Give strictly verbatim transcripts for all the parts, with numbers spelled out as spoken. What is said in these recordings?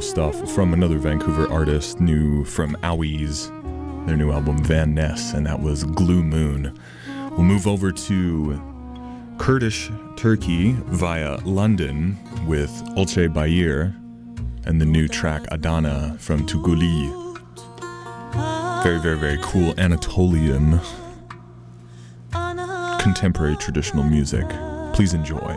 stuff from another Vancouver artist, new from Owies, their new album Van Ness, and that was Glue Moon. We'll move over to Kurdish Turkey via London with Olcay Bayir and the new track Adana from Tuguli. Very, very, very cool Anatolian contemporary traditional music. Please enjoy.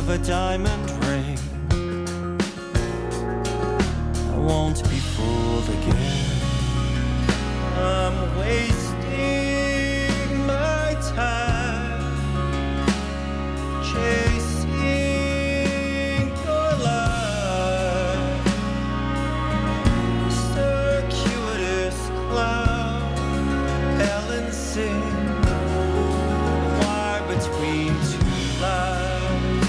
a diamond ring. I won't be fooled again. I'm wasting my time chasing your light, circuitous cloud, balancing wire between two lives,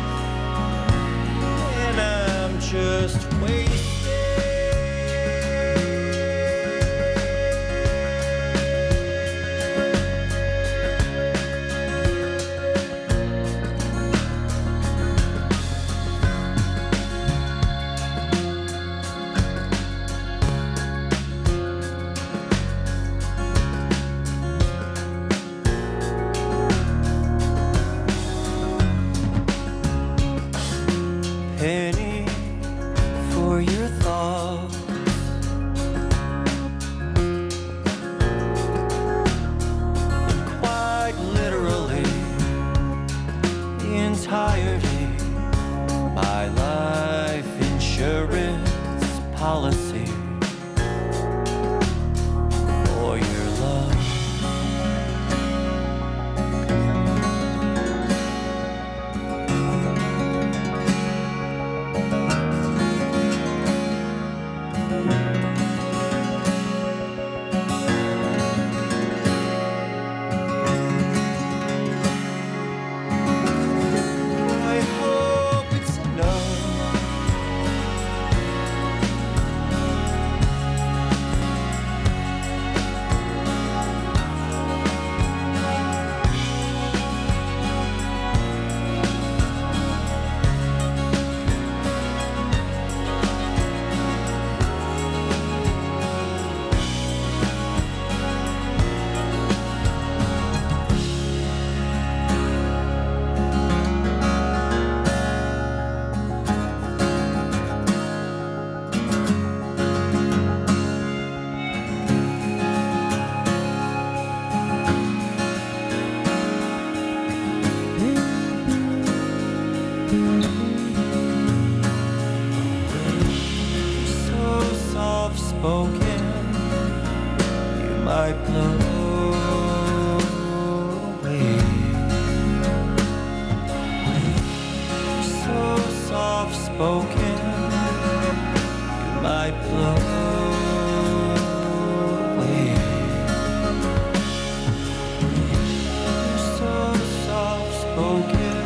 and I'm just waiting. Penny for your thoughts, quite literally the entirety my life insurance policy for your love. Spoken, you might blow away. So soft spoken, you might blow away. So soft spoken,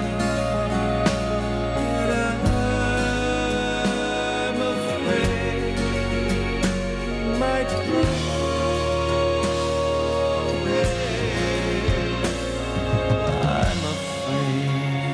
that I'm afraid might blow away. I'm afraid.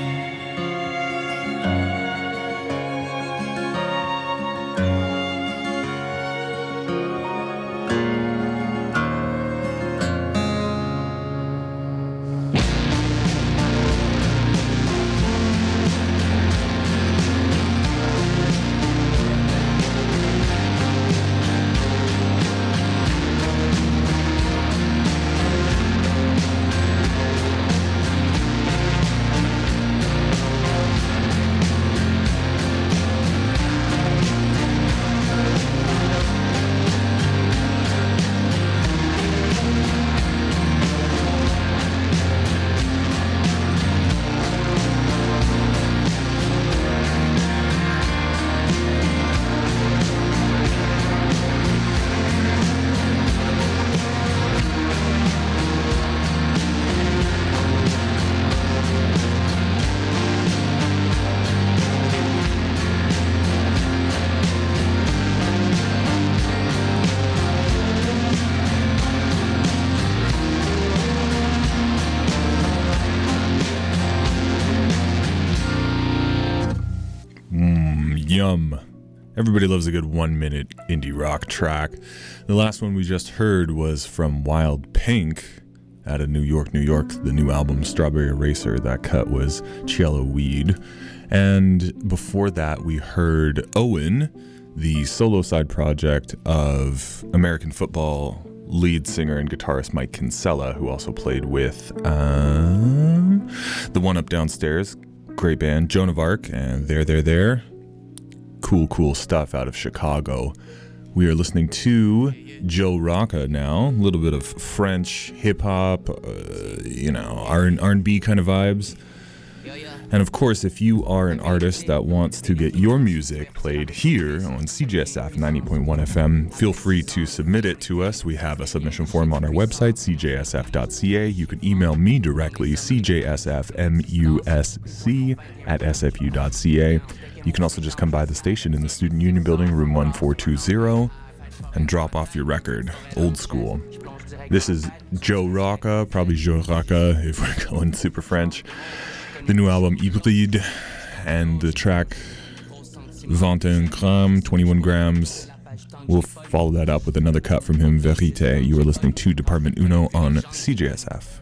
Yum. Everybody loves a good one-minute indie rock track. The last one we just heard was from Wild Pink out of New York, New York, the new album Strawberry Eraser. That cut was Cielo Weed. And before that, we heard Owen, the solo side project of American football lead singer and guitarist Mike Kinsella, who also played with um, The One Up Downstairs, great band, Joan of Arc, and There, There, There. Cool, cool stuff out of Chicago. We are listening to Joe Rocca now, a little bit of French hip-hop, uh, you know, R and B kind of vibes. And of course, if you are an artist that wants to get your music played here on C J S F ninety point one F M, feel free to submit it to us. We have a submission form on our website, c j s f dot c a. You can email me directly, c j s f musc at s f u dot c a. You can also just come by the station in the Student Union Building, room one four two zero, and drop off your record, old school. This is Joe Rocca, probably Joe Rocca if we're going super French. The new album Hybride, and the track vingt et un grammes, twenty-one grams. We'll follow that up with another cut from him, Vérité. You are listening to Department Uno on C J S F.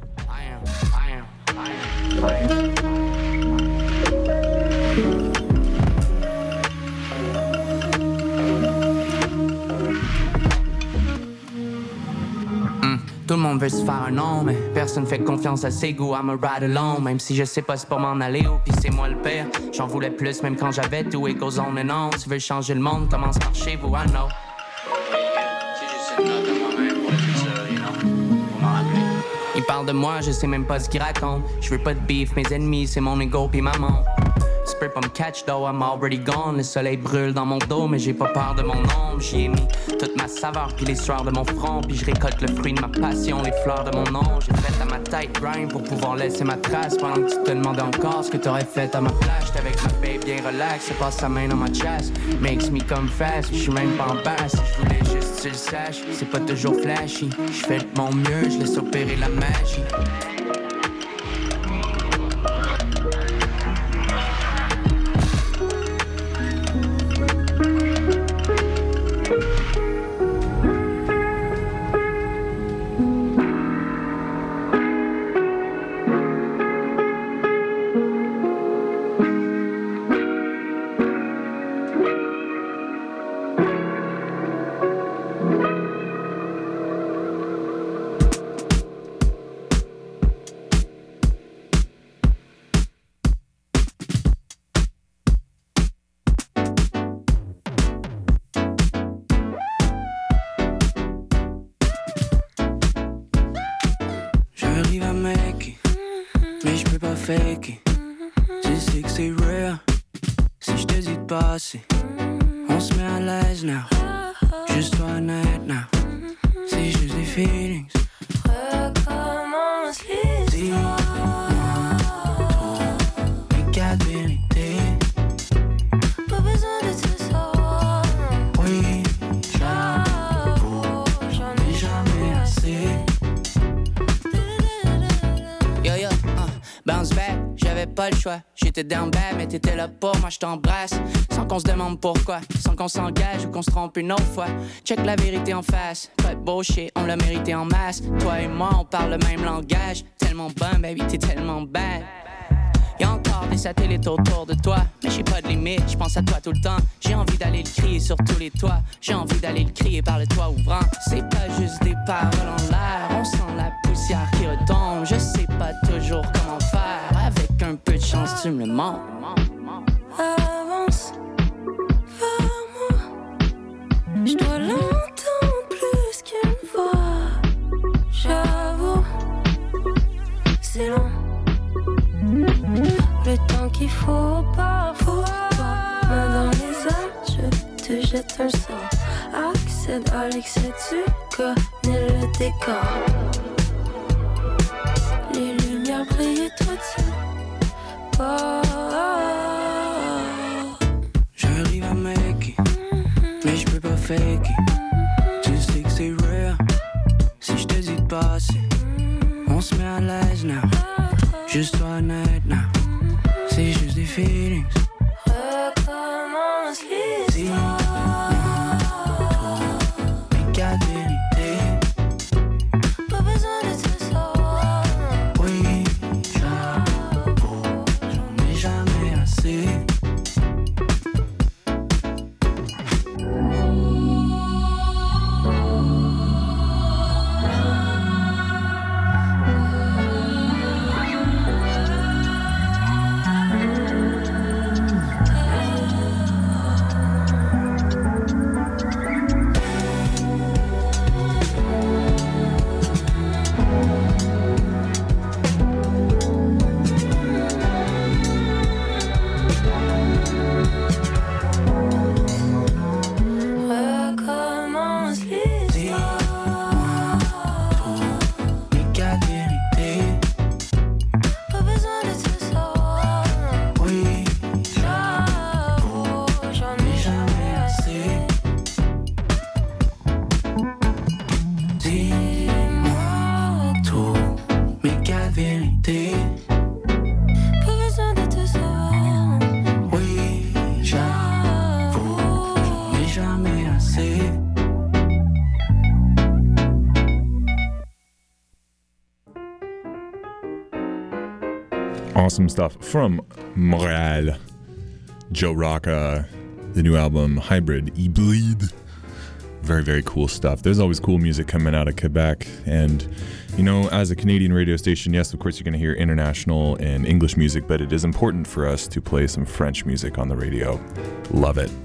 Tout le monde veut se faire un nom, mais personne fait confiance à ses goûts. I'm a ride alone, même si je sais pas c'est pour m'en aller ou pis c'est moi le pire. J'en voulais plus même quand j'avais tout, it goes on and on. Tu veux changer le monde, commence par chez vous, I know. C'est juste une note de moi-même pour le futur, you know, pour m'en rappeler. Ils parlent de moi, je sais même pas ce qu'ils racontent. Je veux pas de beef, mes ennemis c'est mon ego pis maman. Tu peux pas me catch though, I'm already gone. Le soleil brûle dans mon dos, mais j'ai pas peur de mon ombre. J'y ai mis toute ma saveur, puis les sueurs de mon front. Puis je récolte le fruit de ma passion, les fleurs de mon nom. J'ai fait à ma tête grind pour pouvoir laisser ma trace. Pendant que tu te demandais encore ce que t'aurais fait à ma place. J'étais avec ma babe bien relax, elle passe sa main dans ma chasse. Makes me come fast, je suis même pas en basse. Je voulais juste que tu le saches, c'est pas toujours flashy. Je fais de mon mieux, je laisse opérer la magie. Tu sais que c'est real. Si je te dis de passer, on se met à l'aise now. Juste toi honnête now. C'est juste des feelings. Recommence l'histoire. Les quatre vérités. Pas besoin de te savoir. Oui, j'avoue, j'en ai jamais assez. Yo yo, uh, bounce back, j'avais pas le choix. J'étais down bad, mais t'étais là pour moi, je t'embrasse. Sans qu'on se demande pourquoi, sans qu'on s'engage ou qu'on se trompe une autre fois. Check la vérité en face, pas de bullshit, on l'a mérité en masse. Toi et moi, on parle le même langage. Tellement bon, baby, t'es tellement bad. Y'a encore des satellites autour de toi, mais j'ai pas de limite, je pense à toi tout le temps. J'ai envie d'aller le crier sur tous les toits. J'ai envie d'aller le crier par le toit ouvrant. C'est pas juste des paroles en l'air, on sent la poussière qui retombe. Je sais pas toujours comment faire, avec un peu de chance tu me le montres. Avance vers moi, je dois l'entendre plus qu'une fois. J'avoue, c'est long. Le temps qu'il faut parfois, main dans les airs, je te jette un sort. Accède à l'excès, tu connais le décor. Les lumières brillent, toi tu pars. J'arrive à make it, mais je peux pas fake it. Tu sais que c'est real. Si je te dis de passer, on se met à l'aise now. Juste toi honnête now. C'est juste des feelings. Recommence l'histoire. Les quatre vérités. Pas besoin de te savoir. Oui, j'avoue, j'en ai jamais assez. awesome stuff from Montreal. Joe Rocca, the new album Hybrid Hybrid. Very, very cool stuff. There's always cool music coming out of Quebec. And, you know, as a Canadian radio station, yes, of course, you're going to hear international and English music, but it is important for us to play some French music on the radio. Love it.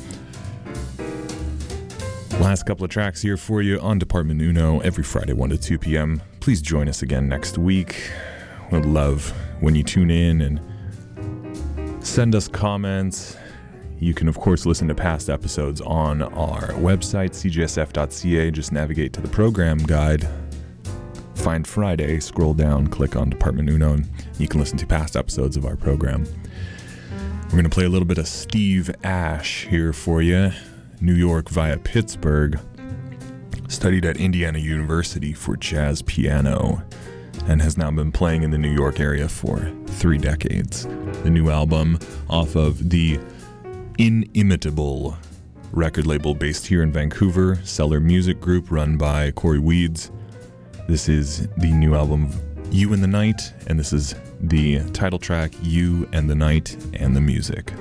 Last couple of tracks here for you on Department Uno every Friday, one to two p.m. Please join us again next week. We'd love when you tune in and send us comments. You can, of course, listen to past episodes on our website, c j s f dot c a. Just navigate to the program guide, find Friday, scroll down, click on Department Uno, and you can listen to past episodes of our program. We're going to play a little bit of Steve Ash here for you. New York via Pittsburgh. Studied at Indiana University for jazz piano and has now been playing in the New York area for three decades. The new album off of the Inimitable record label based here in Vancouver, Cellar Music Group run by Corey Weeds. This is the new album You and the Night, and this is the title track You and the Night and the Music.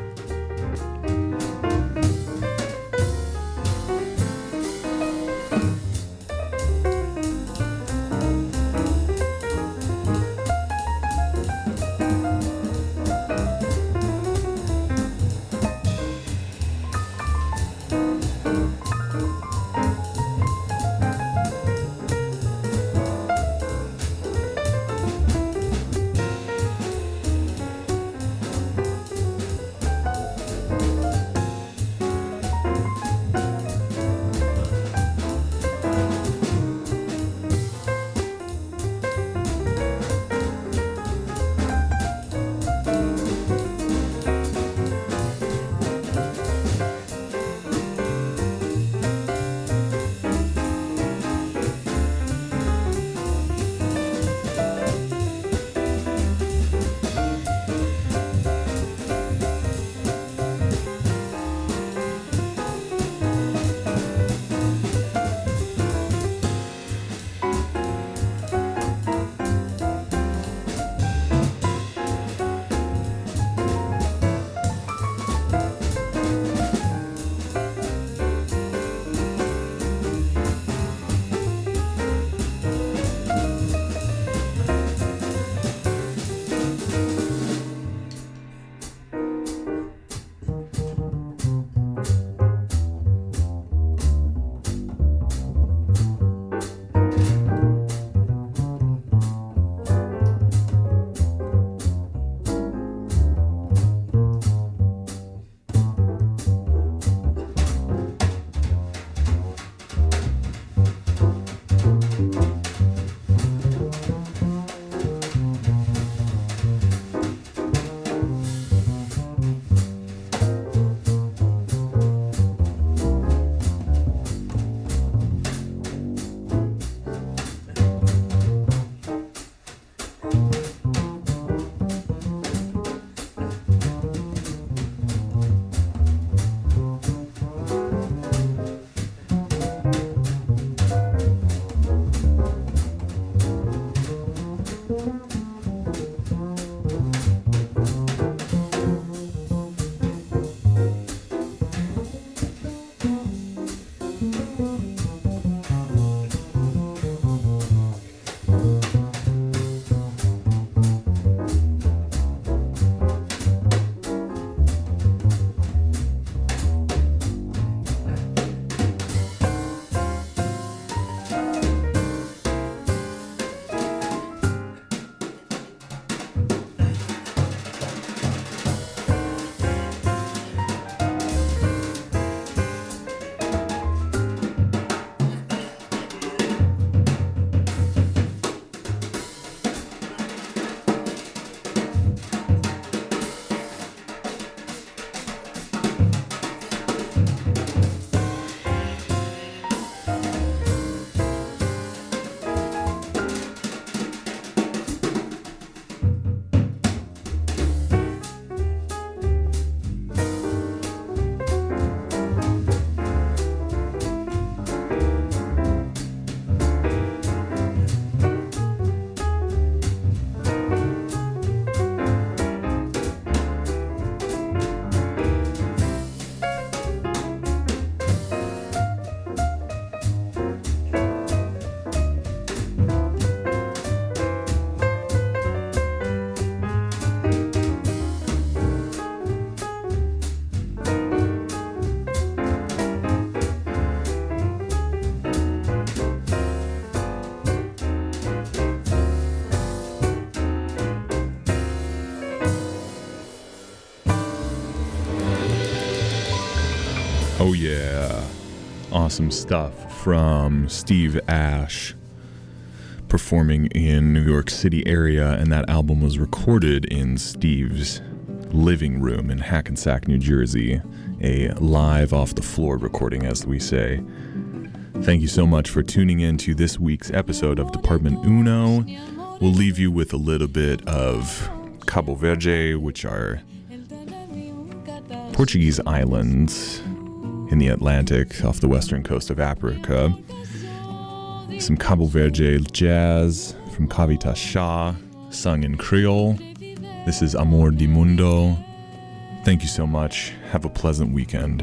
Oh yeah, awesome stuff from Steve Ash, performing in New York City area, and that album was recorded in Steve's living room in Hackensack, New Jersey, a live off the floor recording, as we say. Thank you so much for tuning in to this week's episode of Department Uno. We'll leave you with a little bit of Cabo Verde, which are Portuguese islands in the Atlantic off the western coast of Africa. Some Cabo Verde jazz from Kavita Shah, sung in Creole. This is Amor di Mundo. Thank you so much. Have a pleasant weekend.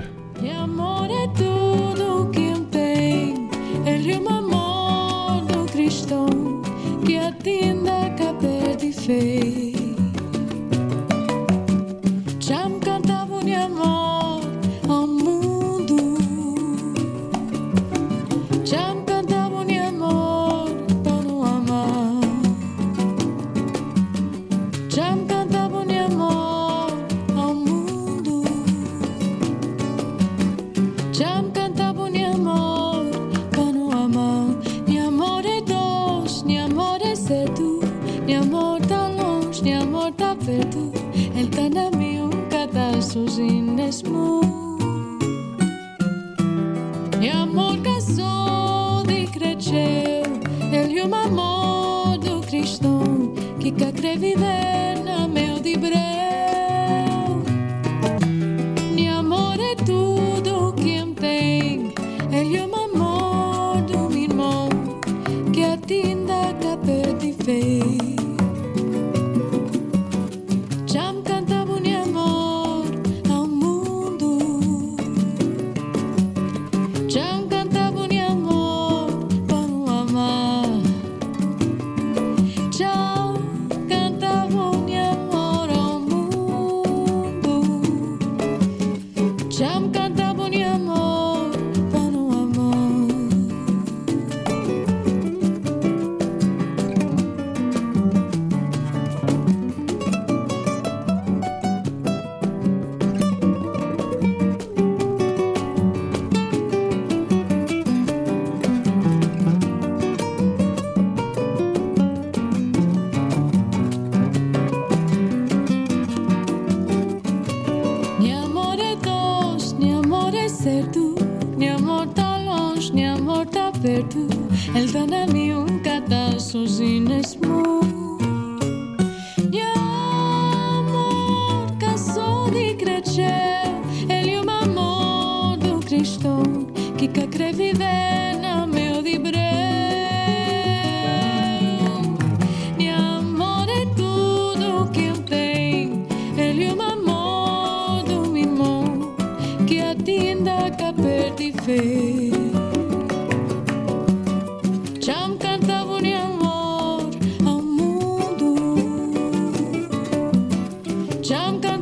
Ele tá na minha um cadastro inesmo. E amor casou de cresceu. Ele é um amor do cristão que quer viver na meu de breu. E amor é tudo que me tem. Ele é um amor do meu irmão que atinda capé de fé. Ele tá na minha um cadastro inesmo. E amor casou de cresceu. Ele é um amor do cristão que quer viver na meu de breu. E amor é tudo que eu tenho. Ele é um amor do meu irmão que atinda capé de fé. Jump